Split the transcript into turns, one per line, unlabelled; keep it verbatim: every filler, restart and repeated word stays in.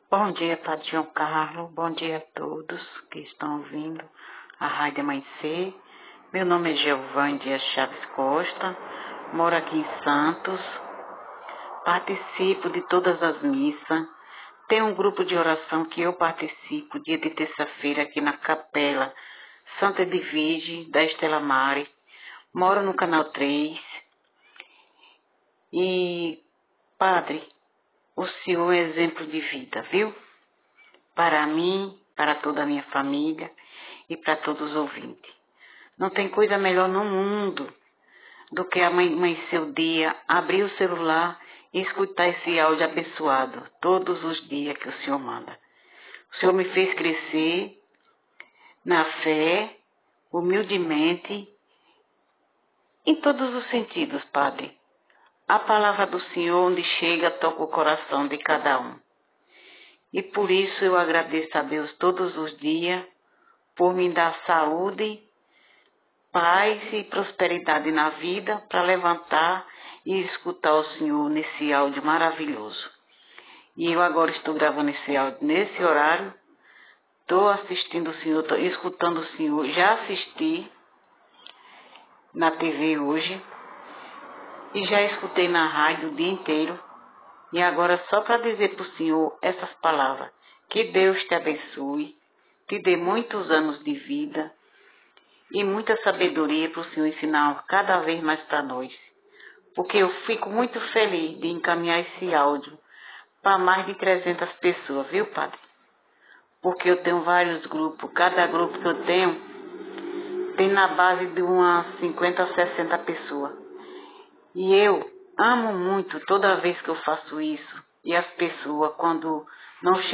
Bom dia, Padre João Carlos. Bom dia a todos que estão ouvindo a Rádio Amanhecer. Meu nome é Giovanni Dias Chaves Costa, moro aqui em Santos, participo de todas as missas. Tem um grupo de oração que eu participo dia de terça-feira aqui na Capela Santa Edvige da Estela Mare. Moro no Canal três. E, Padre, o senhor é exemplo de vida, viu? Para mim, para toda a minha família e para todos os ouvintes. Não tem coisa melhor no mundo do que amanhecer o dia, abrir o celular e escutar esse áudio abençoado todos os dias que o senhor manda. O senhor me fez crescer na fé, humildemente, em todos os sentidos, Padre. A palavra do Senhor, onde chega, toca o coração de cada um. E por isso eu agradeço a Deus todos os dias por me dar saúde, paz e prosperidade na vida para levantar e escutar o Senhor nesse áudio maravilhoso. E eu agora estou gravando esse áudio nesse horário, estou assistindo o Senhor, estou escutando o Senhor, já assisti na T V hoje e já escutei na rádio o dia inteiro. E agora só para dizer para o Senhor essas palavras, que Deus te abençoe, te dê muitos anos de vida e muita sabedoria para o Senhor ensinar cada vez mais para nós. Porque eu fico muito feliz de encaminhar esse áudio para mais de trezentas pessoas, viu, Padre? Porque eu tenho vários grupos, cada grupo que eu tenho tem na base de umas cinquenta a sessenta pessoas. E eu amo muito toda vez que eu faço isso. E as pessoas, quando não